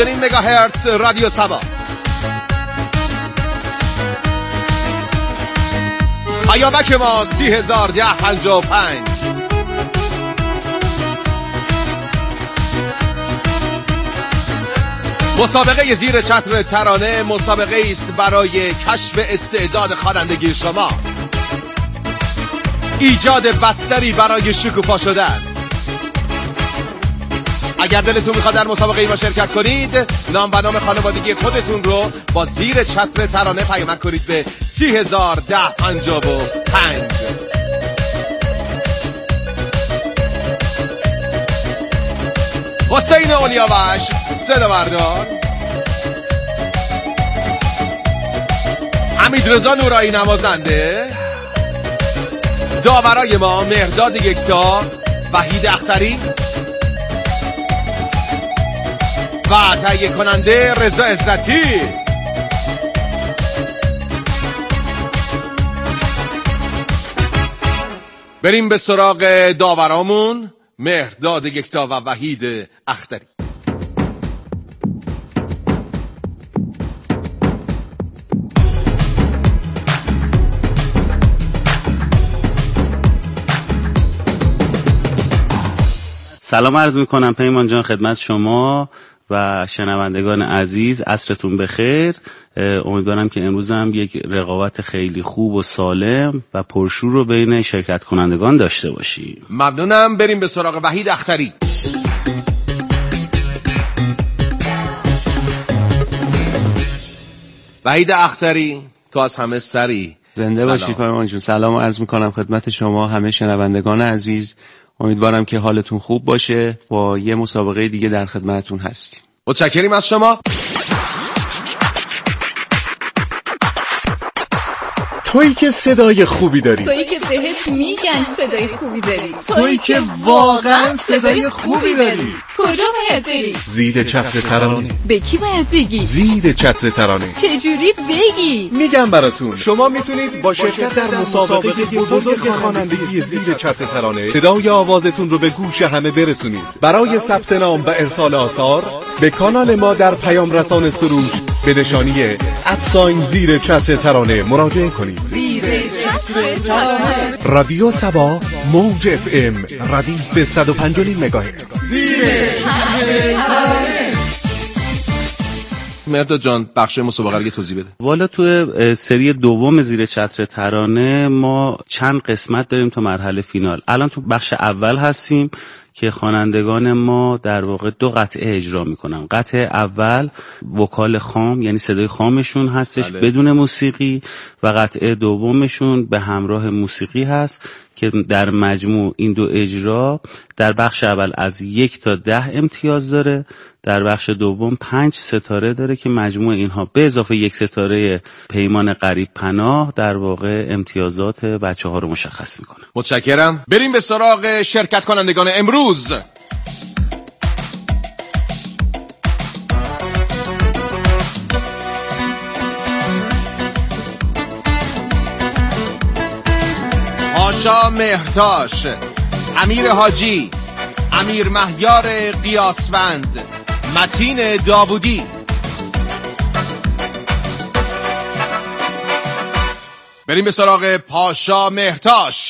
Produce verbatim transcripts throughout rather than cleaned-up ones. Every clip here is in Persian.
این مگاهرتز رادیو سبا. پیامک ما سی هزار ده پنجاه و پنج. مسابقه زیر چتر ترانه مسابقه است برای کشف استعداد خوانندگی شما، ایجاد بستری برای شکوفا شدن. اگر دلتون میخواد در مسابقه ما شرکت کنید، نام و نام خانوادگی خودتون رو با زیر چتر ترانه پیامک کنید به سی هزار ده پنجاه و پنج. حسین اولیاوش صدا بردار، حمید رضا نورایی نوازنده، داورای ما مهرداد یکتا، وحید اختری و تهیه کننده رضا عزتی. بریم به سراغ داورامون مهرداد یکتا و وحید اختری. سلام عرض میکنم پیمان جان خدمت شما و شنوندگان عزیز، عصرتون بخیر. امیدوارم که امروز هم یک رقابت خیلی خوب و سالم و پرشور رو بین شرکت کنندگان داشته باشی. ممنونم. بریم به سراغ وحید اختری. وحید اختری، تو از همه سری. زنده باشی پیمان جون. سلام عرض میکنم خدمت شما همه شنوندگان عزیز. امیدوارم که حالتون خوب باشه. با یه مسابقه دیگه در خدمتتون هستیم. متشکریم از شما. تویی که صدای خوبی داری، تویی که بهت میگن صدای خوبی داری، تویی که واقعا صدای خوبی داری. کجا باید بری؟ زیر چتر ترانه. به کی باید بگی؟ زیر چتر ترانه. چجوری بگی؟ میگم براتون. شما میتونید با شرکت در مسابقه بزرگ خوانندگی زیر چتر ترانه صدای آوازتون رو به گوش همه برسونید. برای ثبت نام و ارسال آثار به کانال ما در پیام رسان سروش به نشانی ادساین زیر چتر ترانه مراجعه کنید. زیر چتر ترانه. رادیو سبا موج اف ام ردیف صد و پنج و نیم مگاهرتز. زیر چتر ترانه. مهرداد جان بخش مسابقه رو توضیح بده. والا تو سری دوم زیر چتر ترانه ما چند قسمت داریم تا مرحله فینال. الان تو بخش اول هستیم که خوانندگان ما در واقع دو قطعه اجرا میکنن. قطعه اول وکال خام، یعنی صدای خامشون هستش بله. بدون موسیقی، و قطعه دومشون به همراه موسیقی هست که در مجموع این دو اجرا در بخش اول از یک تا ده امتیاز داره، در بخش دوم پنج ستاره داره که مجموع اینها به اضافه یک ستاره پیمان قریب پناه در واقع امتیازات بچه ها رو مشخص میکنه. متشکرم. بریم به سراغ شرکت کنندگان امروز. آشا مهرتاش، امیر حاجی، امیر مهیار قیاسوند، متین داوودی. بریم به سراغ پاشا مهرتاش.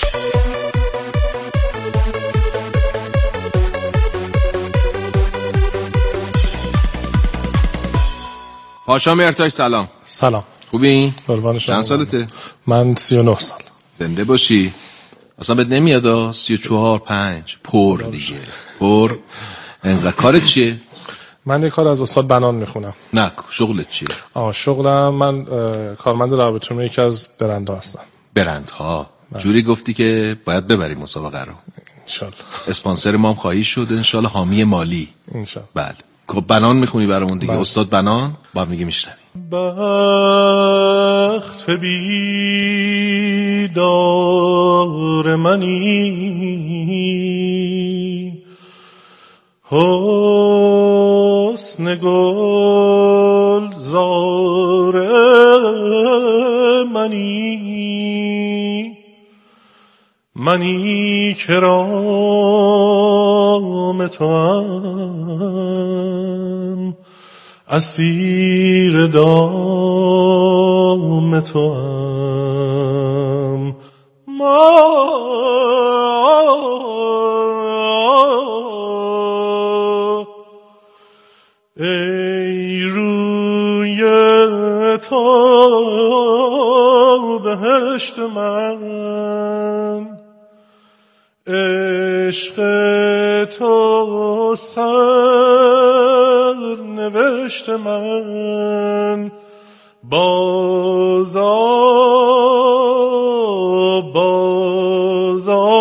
پاشا مهرتاش سلام. سلام. خوبی؟ قربان شما. چند سالته؟ من سی و نه سال. زنده باشی. اصلا بهت نمیاد سی و چهار پنج پر دیگه پر. انقدر کارت چیه؟ من یه کار از استاد بنان میخونم. نه شغلت چیه؟ آه شغلم من کارمند رابطه یکی از برندها هستم. برندها جوری گفتی که باید ببریم مسابقه رو. انشالله. اسپانسر ما هم خواهی شد انشالله، حامی مالی انشالله. بله. خب بنان میخونی برامون دیگه بله. استاد بنان با میگه میشنوی. بخت بیدار منی، حسن گل زار منی، منی که رام تو هم اسیر دام تو هم ما ای روی تو بهشت من عشق تو سر نوشت من بازا بازا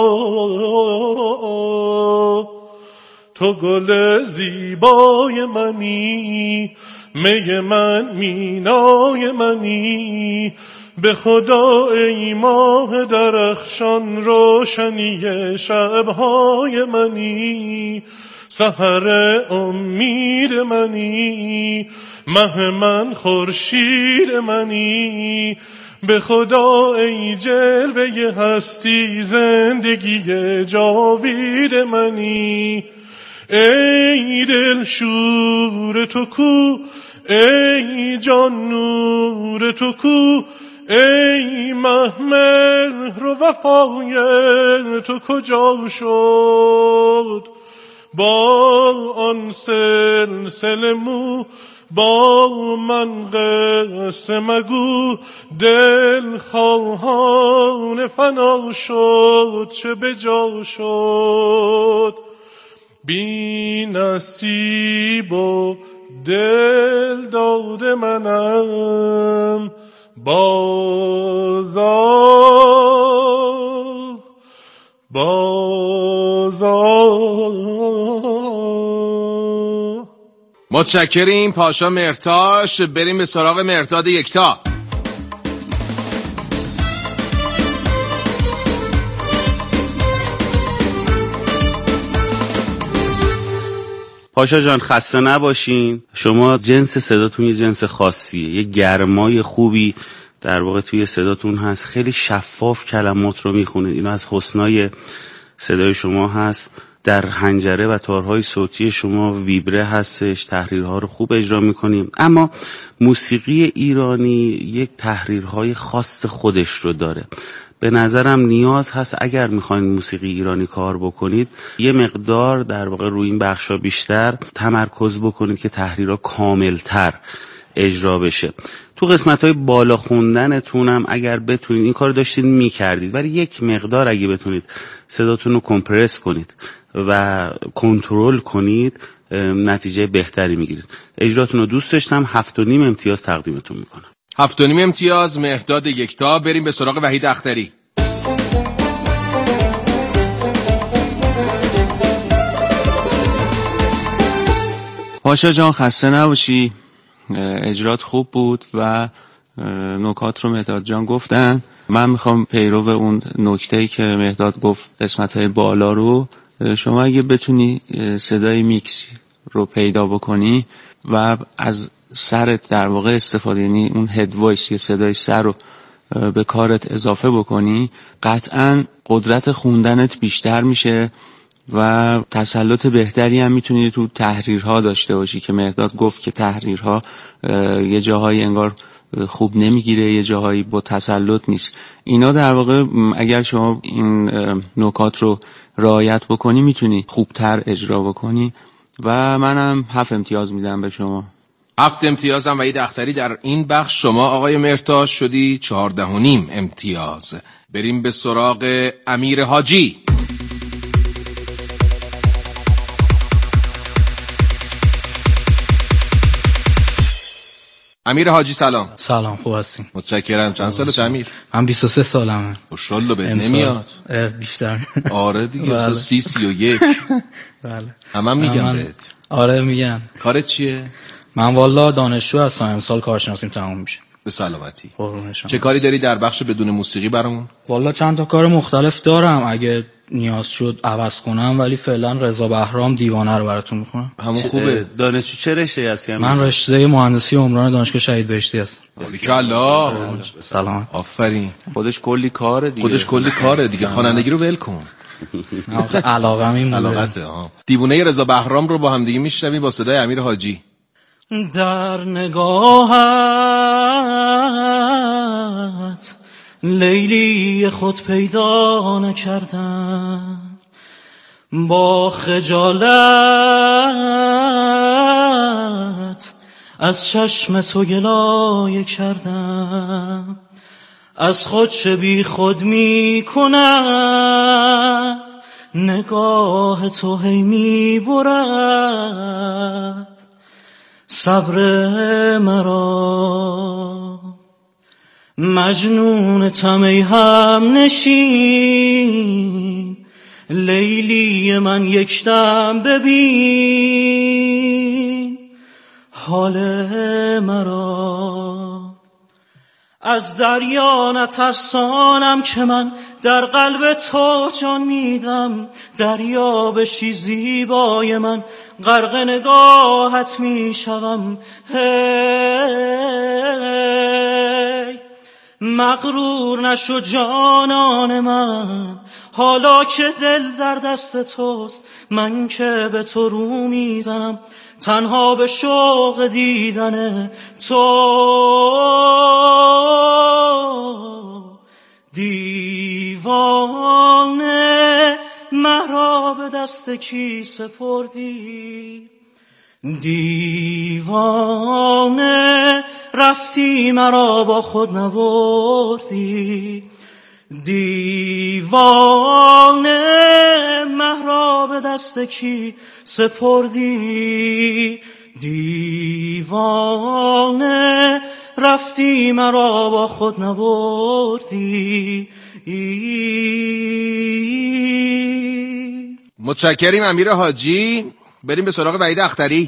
تو گل زیبای منی می من مینای منی به خدا ای ماه درخشان روشنی شبهای منی سحر امید منی مه من خورشید منی به خدا ای جلوه هستی زندگی جاوید منی ای دل شور تو کو ای جان نور تو کو ای مه مهر و وفای تو کجا شد با آن سلسله مو با من قصه مگو دل خواهان فنا شد چه به جا شد بی نصیب و دل داد منم بازا بازا. متشکریم پاشا مرتاش. بریم به سراغ مرداد یکتا. پاشا جان خسته نباشین. شما جنس صداتون یه جنس خاصیه، یه گرمای خوبی در واقع توی صداتون هست، خیلی شفاف کلمات رو میخونید. اینو از حسنای صدای شما هست. در حنجره و تارهای صوتی شما ویبره هستش، تحریرها رو خوب اجرا میکنیم. اما موسیقی ایرانی یک تحریرهای خاص خودش رو داره. به نظرم نیاز هست اگر میخواین موسیقی ایرانی کار بکنید یه مقدار در واقع روی این بخشا بیشتر تمرکز بکنید که تحریرها کاملتر اجرا بشه. تو قسمت‌های بالا خوندنتونم اگر بتونید این کار داشتید میکردید، ولی یک مقدار اگه بتونید صداتون رو کمپرس کنید و کنترل کنید نتیجه بهتری میگیرید. اجراتون رو دوست داشتم. هفت و نیم امتیاز تقدیمتون میکنم. هفت و نیم امتیاز مرداد یکتا. بریم به سراغ وحید اختری. پاشا جان خسته نباشی. اجرات خوب بود و نکات رو مهداد جان گفتن. من میخوام پیرو اون نکته‌ای که مهداد گفت قسمت‌های بالا رو شما اگه بتونی صدای میکس رو پیدا بکنی و از سرت در واقع استفاده، یعنی اون هد وایس یا صدای سر رو به کارت اضافه بکنی، قطعاً قدرت خوندنت بیشتر میشه و تسلط بهتری هم میتونی تو تحریرها داشته باشی که مهداد گفت که تحریرها یه جاهایی انگار خوب نمیگیره، یه جاهایی با تسلط نیست. اینا در واقع اگر شما این نکات رو رعایت بکنی میتونی خوبتر اجرا بکنی و منم هفت امتیاز میدم به شما. هفت امتیاز هم وحید اختری. در این بخش شما آقای مرتاز شدی چهارده و نیم امتیاز. بریم به سراغ امیر حاجی. امیر حاجی سلام. سلام، خوب هستین؟ متشکرم. چند سالت امیر؟ من بیست و سه سالمه. ماشاءالله بهت نمیاد. بیشتر. آره دیگه سی سی و یک. بله. همه میگم بهت. آره میگن. کارت چیه؟ من والا دانشجو هستم، امسال کارشناسیم تموم میشه. به سلامتی. قربونشون. چه کاری داری در بخش بدون موسیقی برامون؟ والا چند تا کار مختلف دارم، اگه نیاز شد عوض کنم، ولی فعلا رضا بهرام دیوانه رو براتون میخونم. همون خوبه. دانشجو چه رشته هستی؟ من رشته مهندسی عمران دانشگاه شهید بهشتی هستم. باریکلا. سلام. آفرین. خودش کلی کاره دیگه. خودش کلی کاره دیگه. خوانندگی رو ول کن. علاقم این علاقته. ها. دیوانه رضا بهرام رو با هم دیگه میشنویم با صدای امیر حاجی. در نگاهت لیلی خود پیدا نکردم، با خجالت از چشم تو گلایه کردم. از خود چه بی خود می کند نگاه تو، هی می برد صبر مرا. مجنون تم ای هم نشین، لیلی من یک دم ببین حال مرا. از دریا نترسانم که من در قلب تو جان میدم، دریا بشی زیبای من غرق نگاهت میشوم. هی مغرور نشو جانان من، حالا که دل در دست توست، من که به تو رو میزنم تنها به شوق دیدن تو. دیوانه مرا به دست کی سپردی، دیوانه رفتی مرا با خود نبردی. دیوانه مرا به دست کی سپردی، دیوانه رفتی مرا با خود نبردی. متشکریم امیر حاجی. بریم به سراغ وحید اختری.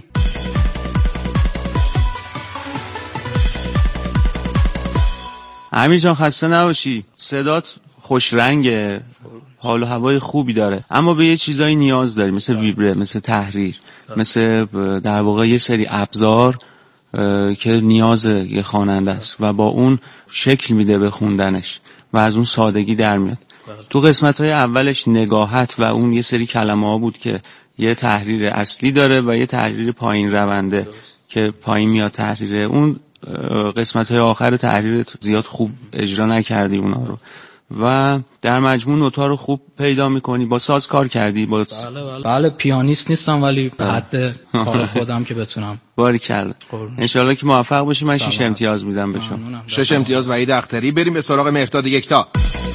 امیر جان خسته نباشی، صدات خوش رنگه، حال و هوای خوبی داره، اما به یه چیزایی نیاز داری، مثل ویبره، مثل تحریر، مثل در واقع یه سری ابزار که نیاز یه خواننده است و با اون شکل میده به خوندنش و از اون سادگی در میاد. تو قسمت‌های اولش نگاهت و اون یه سری کلمه ها بود که یه تحریر اصلی داره و یه تحریر پایین رونده که پایین میاد تحریره. اون قسمت‌های آخر تحریرت زیاد خوب اجرا نکردی اونا رو و در مجموع نوتا رو خوب پیدا میکنی. با ساز کار کردی؟ با بله بله, بله پیانیست نیستم ولی به حد کار خودم که بتونم. باریکلا. انشالله که موفق باشی. من شش امتیاز میدم به شما. شش امتیاز وحید اختری. بریم به سراغ مهرداد یکتا.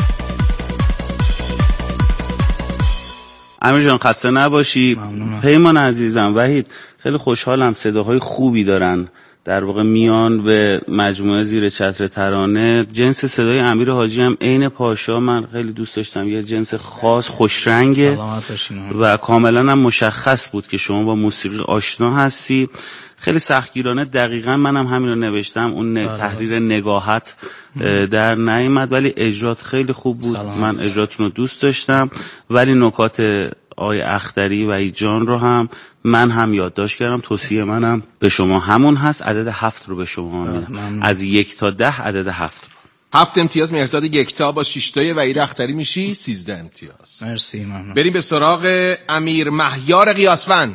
امیر جان خسته نباشی. پیمان عزیزم، وحید خیلی خوشحالم، صداهای خوبی دارن در واقع میان به مجموعه زیر چتر ترانه. جنس صدای امیر حاجی هم عین پاشا من خیلی دوست داشتم، یه جنس خاص خوش رنگه و کاملا هم مشخص بود که شما با موسیقی آشنا هستی. خیلی سختگیرانه دقیقاً منم همین رو نوشتم، اون تحریر نگاهت در نیامد ولی اجرات خیلی خوب بود. من اجراتون رو دوست داشتم ولی نکات آقای اختری و ای جان رو هم من هم یادداشت کردم. توصیه منم به شما همون هست، عدد هفت رو به شما میدم، از یک تا ده عدد هفت رو. هفت امتیاز مهرداد یکتا. با شیشتای وحید اختری میشی سیزده امتیاز. مرسی ممنون. بریم به سراغ امیر مهیار قیاسفند.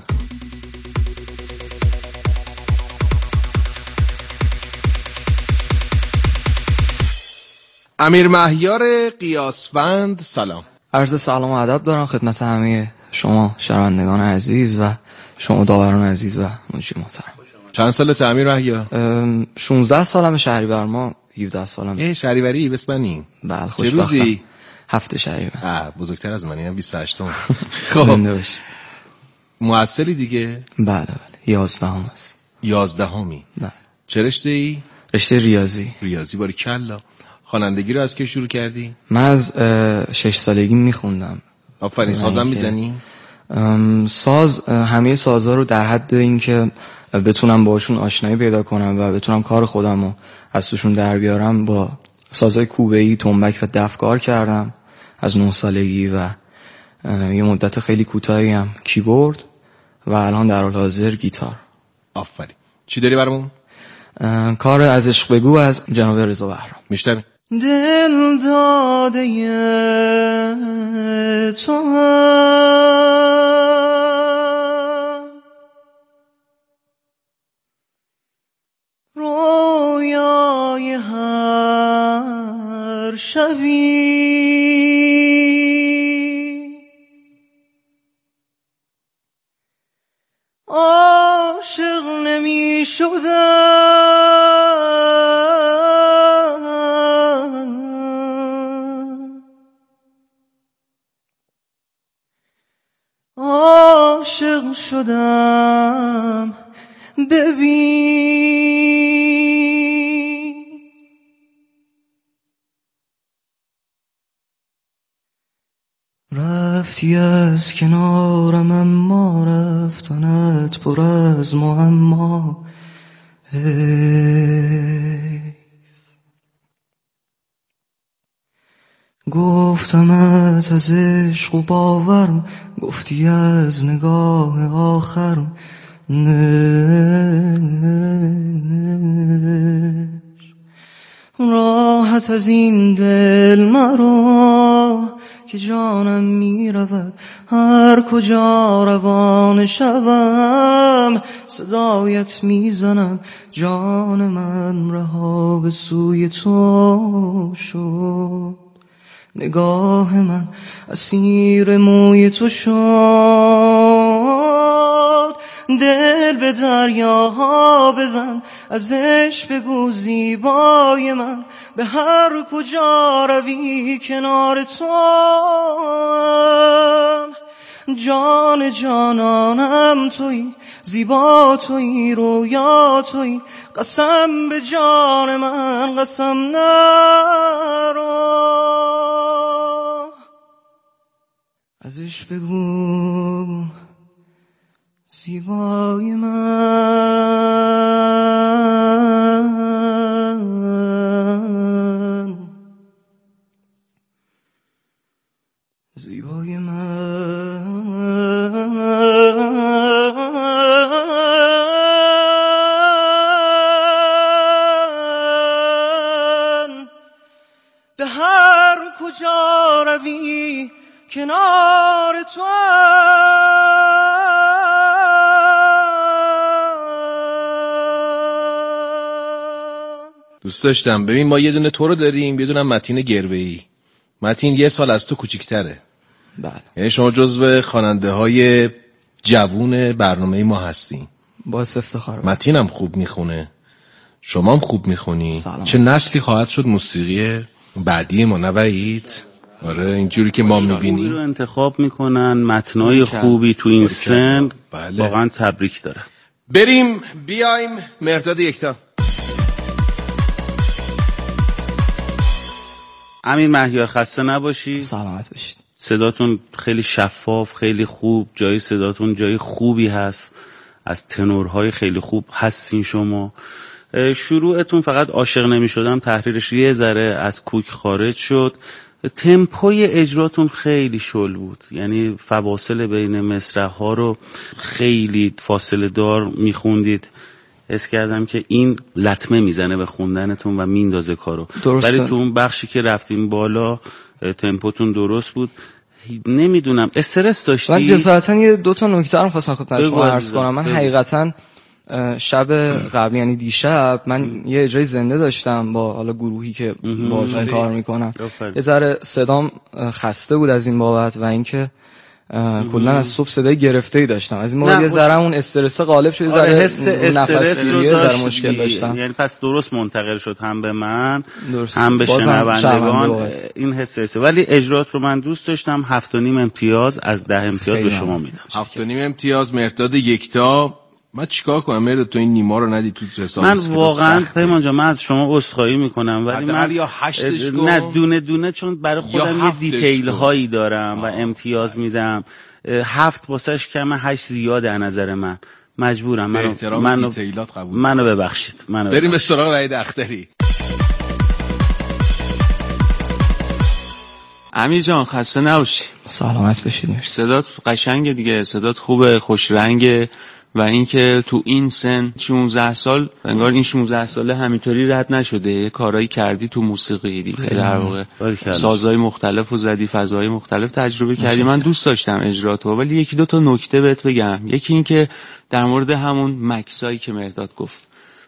امیر مهیار قیاسفند، سلام. عرض سلام و ادب دارم خدمت همه شما شنوندگان عزیز و شما داوران عزیز و مجری محترم. چند سالت امیر مهیار؟ شانزده سالم. شهریور ما هفده سالم. ای شهریوری بسپنی؟ بله خوشبختم. چه روزی؟ هفته شهریور. آ بزرگتر از من، اینم بیست و هشتم. خب مؤثری دیگه؟ بله بله یازدهم است. یازدهمی؟ بله. چه رشته‌ای؟ رشته ریاضی. ریاضی. باریکلا. خوانندگی رو از که شروع کردی؟ من از شش سالگی میخوندم. آفرین. سازم میزنی؟ ساز همه سازها رو در حد این که بتونم باشون آشنایی پیدا کنم و بتونم کار خودم رو از توشون در بیارم با سازهای کوبه‌ای، تنبک و دف کار کردم از نه سالگی و یه مدت خیلی کوتاهی هم کیبورد و الان در حال حاضر گیتار. آفرین. چی داری برامون؟ کار از عشق بگو از جناب رضا بهرام. میشتم. دل داده تو هر شبی عاشق نمی شدم، عاشق شدم ببین. رفتی از کنارم اما رفتنت پر از معما، گفتمت از عشق و باورم، گفتی از نگاه آخرم نه. راحت از این دل مرا که جانم می رود، هر کجا روان شوم صدایت می زنم. جان من رها به سوی تو شد، نگاه من اسیر موی تو شد. دل به دریاها بزن، از عشق بگو زیبای من، به هر کجا روی کنار توام. جان جانانم تویی، زیبا تویی، رویا تویی، قسم به جان من قسم نرو. ازش بگو زیبای من، زیبای من. به هر کجا روی کنار تو دوست داشتم. ببین ما یه دونه تو رو داریم، یه دونه متین گربه‌ای. متین یه سال از تو کوچیک‌تره. بله. یعنی شما جزو خواننده‌های جوون برنامه ما هستین. با افتخار. متین هم خوب میخونه، شما هم خوب میخونی. سلام. چه نسلی خواهد شد موسیقی بعدی ما، نوید؟ آره اینجوری که ما میبینیم رو انتخاب میکنن، متنای خوبی تو این سن. بله. واقعا تبریک داره. بریم بیایم مرداد یکتا. امین مهیار خسته نباشی. سلامت باشید. صداتون خیلی شفاف، خیلی خوب، جای صداتون جای خوبی هست، از تنورهای خیلی خوب هستین شما. شروعتون فقط عاشق نمی شدم تحریرش یه ذره از کوک خارج شد. تمپوی اجراتون خیلی شل بود، یعنی فواصل بین مصرع ها رو خیلی فاصله دار میخوندید. حس کردم که این لطمه میزنه به خوندنتون و میندازه کارو. ولی تو اون بخشی که رفتیم بالا تمپوتون درست بود. نمیدونم استرس داشتی؟ من جسارتا یه دو تا نکته رو خواستم خدمت شما عرض کنم. من حقیقتا شب قبل یعنی دیشب من یه اجرای زنده داشتم با حالا گروهی که باشون کار میکنم. یه ذره صدام خسته بود از این بابت و اینکه کلا از صبح صدای گرفته‌ای داشتم. از این بابت یه ذره اون استرس غالب شد، یه ذره حس استرس رو ذره مشکل داشتم. یعنی پس درست منتقل شد هم به من درست. هم به شنوندگان این حس است. ولی اجرات رو من دوست داشتم. هفت و نیم امتیاز از ده امتیاز به شما میدم. هفت و نیم امتیاز مرداد یکتا. من چیکار کنم مرداد تو این نیما رو ندی تو حساب؟ من واقعا پیمان جان من از شما عذرخواهی میکنم، ولی من یا هشتش نه دونه دونه چون برای خودم یه دیتیل هایی دارم و امتیاز میدم. هفت واسش کمه، هشت زیاده از نظر من. مجبورم منو منو دیتیلات قبول منو ببخشید. منو بریم به سراغ وحید اختری. امیر جان خسته نباشی. سلامت باشید. صدات قشنگه دیگه، صدات خوبه، خوش رنگه و اینکه تو این سن شانزده سال انگار این شانزده ساله همینطوری رد نشده، یه کارایی کردی تو موسیقی دیگه، در واقع سازهای مختلف و زدی، فضاهای مختلف تجربه کردی. من دوست داشتم اجراتو، ولی یکی دو تا نکته بهت بگم. یکی این که در مورد همون مکسایی که مرداد گفت،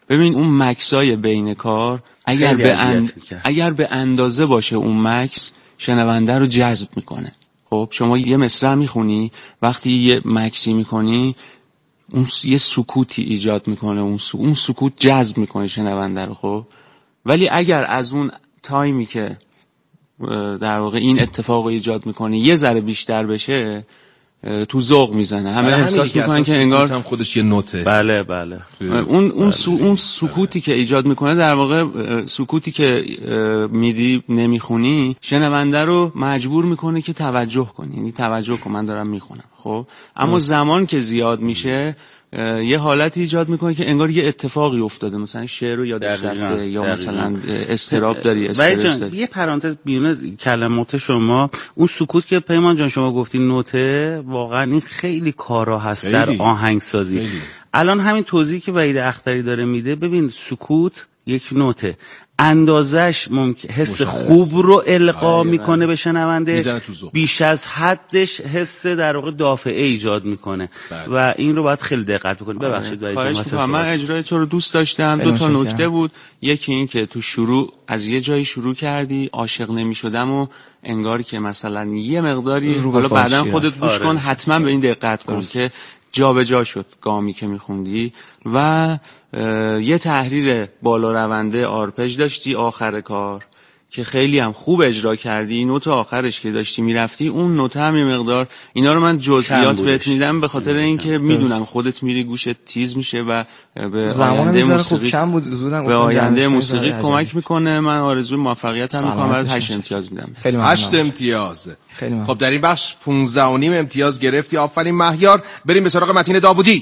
ببین اون مکسای بین کار اگر به اند... اگر به اندازه باشه اون مکس شنونده رو جذب میکنه. خب شما یه مصرع میخونی، وقتی یه مکسی میکنی اون یه سکوتی ایجاد میکنه، اون س... اون سکوت جذب میکنه شنونده رو. خب ولی اگر از اون تایمی که در واقع این اتفاق ایجاد میکنه یه ذره بیشتر بشه، تو ذوق میزنه، همه احساس میکنن که انگار هم خودش یه نوته. بله بله. اون اون سو اون سکوتی که ایجاد میکنه در واقع سکوتی که میدی نمیخونی شنونده رو مجبور میکنه که توجه کنی، یعنی توجه کن من دارم میخونم. خب اما زمان که زیاد میشه یه حالتی ایجاد میکنه که انگار یه اتفاقی افتاده، مثلا شعر رو یادش رفته یا مثلا استراب داری، استرس داری. یه پرانتز بیرون کلمات شما، اون سکوت که پیمان جان شما گفتین نوته، واقعا این خیلی کارا هست خیلی. در آهنگسازی خیلی. الان همین توضیحی که وحید اختری داره میده، ببین سکوت یک نوته، اندازش ممکن حس خوب رو القا میکنه به شنونده، بیش از حدش حس در واقع دافعه ایجاد میکنه و این رو باید خیلی دقت بکنید. ببخشید وحید جان، من اجرای تو رو دوست داشتم. دو تا نکته بود، یکی این که تو شروع از یه جایی شروع کردی عاشق نمیشدم و انگار که مثلا یه مقداری حالا بعداً خودت گوش کن، حتما به این دقت کن که جا به جا شد گامی که میخوندی و یه تحریر بالا رونده آرپژ داشتی آخر کار که خیلی هم خوب اجرا کردی. نوت آخرش که داشتی میرفتی اون نوت هم یه مقدار، اینا رو من جزئیات بهت میدم به خاطر اینکه میدونم خودت میری گوشت تیز میشه و به آینده موسیقی کم بود، زودم به آینده موسیقی کمک میکنه. من آرزوی موفقیت هم میکنم، برات هشت امتیاز میدم. هشت امتیاز. خب در این بخش پانزده و نیم امتیاز گرفتی. آفرین مهیار. بریم به سراغ متین داوودی.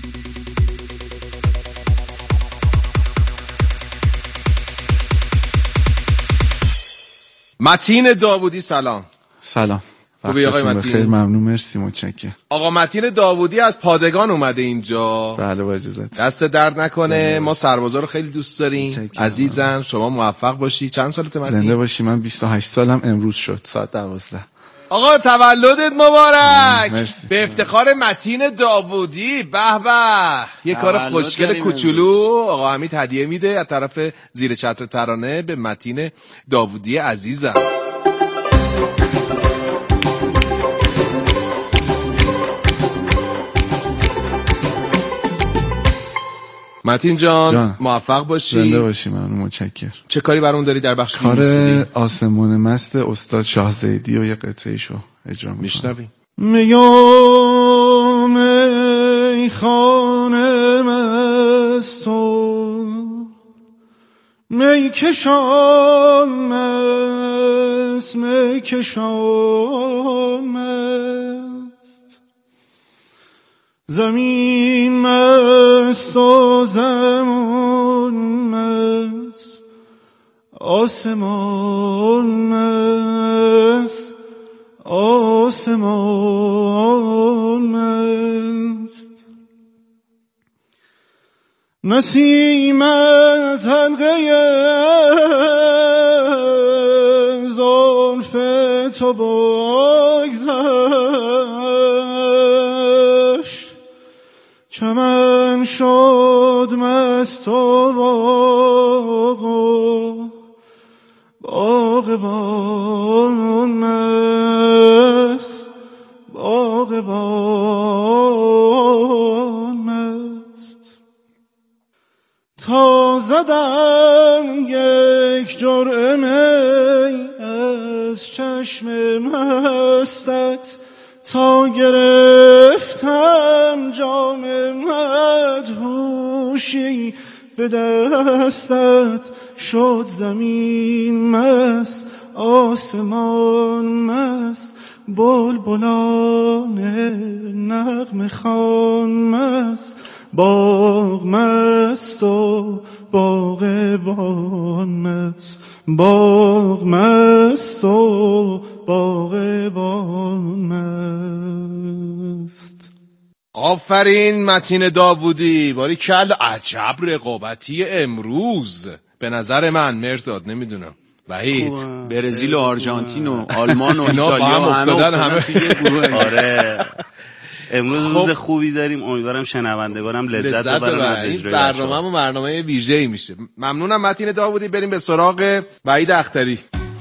متین داوودی سلام. سلام. خوبی آقای متین؟ خیلی ممنون، مرسی، متشکرم. آقا متین داوودی از پادگان اومده اینجا. بله با اجازهت. دست درد نکنه. ما سربازا رو خیلی دوست داریم. عزیزم شما موفق باشی. چند سالته متین؟ زنده باشی. من بیست و هشت سالم امروز شد ساعت دوازده. آقا تولدت مبارک. مرسی. به افتخار متین داوودی. به به. یه کار خوشگل کوچولو آقا حمید هدیه میده از طرف زیر چتر ترانه به متین داوودی عزیزم. متین جان, جان موفق باشی. زنده باشی. ممنون، متشکرم. چه کاری برامون داری در بخش کار موسیقی؟ آسمون مست استاد شاه زیدی و یه قطعه‌ایشو اجرا می‌کنم. میشنویم. میام ای خانه مست و می کشان مست، می کشان مست، زمین مست و زمان مست، آسمان مست، آسمان مست، نسیم از حلقه زلف تو بگذشت، چمن شد مست و باغ باغبان مست، باغبان مست، تا زدم یک جرعه می از چشم مستت، تا گرفتم جام مدهوشی به دستت، شد زمین مست، آسمان مست، بلبلان نغمه خوان مست، باغ مست و باغبان مست، باغ مست و باغبان مست. آفرین متین داوودی. باری کل عجب رقابتی امروز به نظر من. مرداد نمیدونم وحید، برزیل و آرژانتین و آلمان و ایتالیا هم افتادن همه. آره امروز روز خوبی داریم، امیدوارم شنوندگانم لذت, لذت ببرن از اجرای برنامه‌مون. برنامه ویژه‌ای میشه. ممنونم متین داوودی. بریم به سراغ وحید اختری.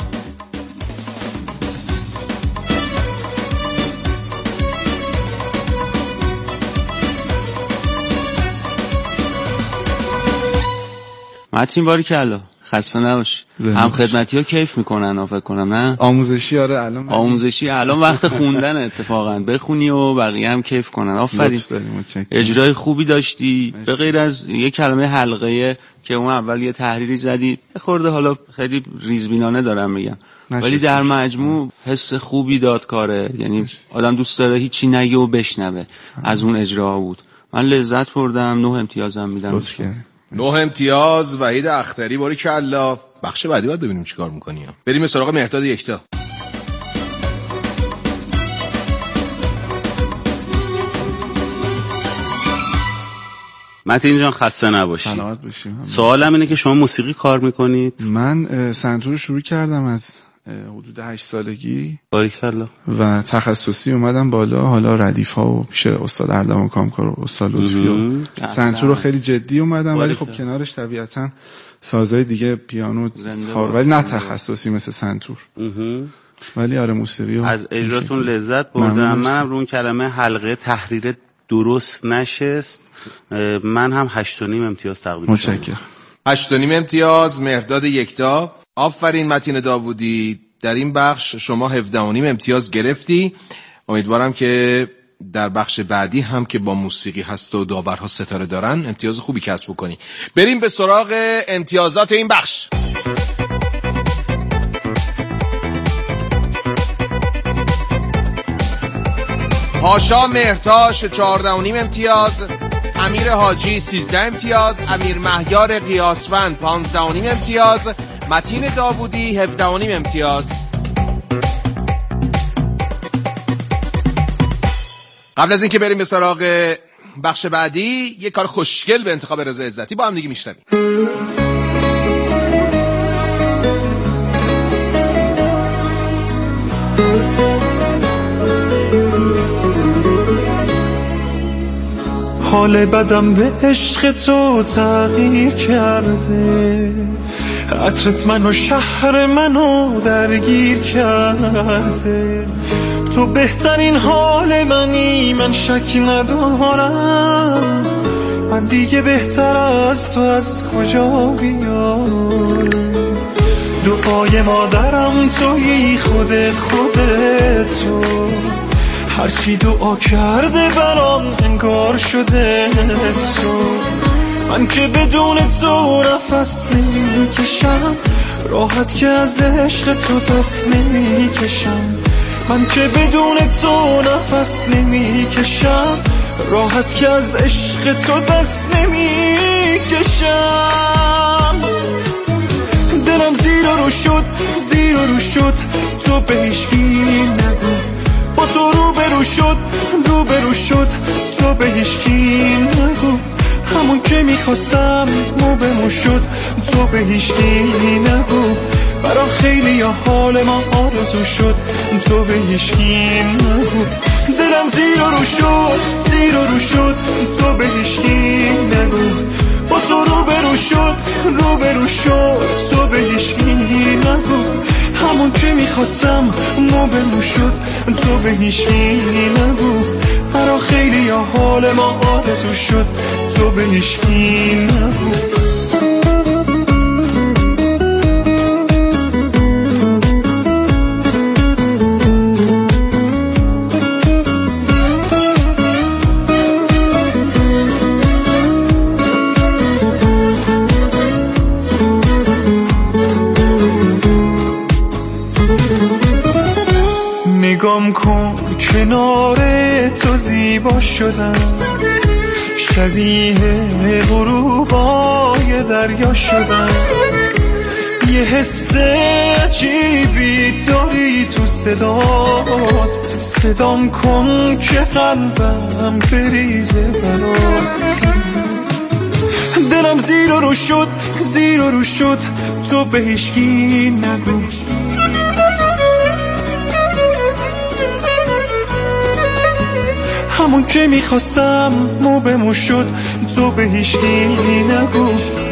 متین باریکلا، خسته نباش. هم خدمتی ها کیف میکنن ها، فکر کنم نه؟ آموزشی. آره الان آموزشی الان وقت خوندن اتفاقا، بخونی و بقیه هم کیف کنن. آفرین، اجرای خوبی داشتی. به غیر از یه کلمه حلقه که اون اول یه تحریری زدی خورده، حالا خیلی ریزبینانه دارم میگم، ولی در مجموع حس خوبی داد کاره. یعنی آدم دوست داره هیچی نگه و بشنوه. از اون اجراها بود. من لذت بردم. نه امتیازم میدم. نه امتیاز وحید اختری. باریکلا. بخش بعدی باید ببینیم چیکار می‌کنی. بریم به سراغ مهرداد یکتا. متین جان خسته نباشی. سلامت باشی. سوالم اینه که شما موسیقی کار میکنید؟ من سنتور شروع کردم از حدود هشت سالگی. باریکلا. و تخصصی اومدم بالا، حالا ردیف ها و پیش استاد اردوان کامکار و استاد لطفی و سنتور رو خیلی جدی اومدم، ولی خب کنارش طبیعتا سازهای دیگه پیانو کار، ولی نه تخصصی مثل سنتور. ولی آره موسیقی از اجراتون لذت بردم. منم رو اون کلمه حلقه تحریر درست نشست. من هم هشت و نیم امتیاز تقدیم کنم. متشکرم. هشت و نیم امتیاز مهرداد یکتا. آفرین متین داوودی. در این بخش شما هفده و نیم امتیاز گرفتی. امیدوارم که در بخش بعدی هم که با موسیقی هست و داورها ستاره دارن امتیاز خوبی کسب بکنی. بریم به سراغ امتیازات این بخش. پاشا مهرتاش چهارده و نیم امتیاز، امیر حاجی سیزده امتیاز، امیر مهیار قیاسفند پانزده و نیم امتیاز، متین داوودی هفده و نیم امتیاز. قبل از اینکه بریم به سراغ بخش بعدی، یک کار خوشگل به انتخاب رضا عزتی با هم دیگه میشنویم. حال بدم به عشق تو تغییر کرده، عطرت منو شهر منو درگیر کرده. تو بهترین حال منی، من شک ندارم. من دیگه بهتر از تو از کجا بیارم؟ دعای مادرم تویی، خود خودتو. هرچی دعا کرده برام انگار شده تو. من که بدون تو نفس نمیکشم، راحت که از عشق تو دست نمیکشم. من که بدون تو نفس نمیکشم، راحت که از عشق تو دست نمیکشم. دلم زیر رو شد، زیر رو شد، تو به هیچکی نگو. با تو رو برو شد، رو برو شد، تو به هیچکی نگو. همون که میخواستم مو به مو شد، تو به هیچکی نگو. برا خیلی یا حال ما آرزو شد، تو به هیچکی نگو. دلم زیر رو شد، زیر رو شد، تو به هیچکی نگو. با تو رو برو شد، رو برو شد، تو به هیچکی نگو. همون که میخواستم مو به مو شد، تو به هیچکی نگو. برا خیلی یا حال ما آرزو شد، تو به هیچکی نگو. نگام کن کنار تو زیبا شدم، شبیه غروبای دریا شدم. یه حس عجیبی داری تو صدات، صدام کن که قلبم بریزه برات. دلم زیر رو شد، زیر رو شد، تو به هیچکی نگو. همون که میخواستم مو به مو شد، تو به هیچکی نگو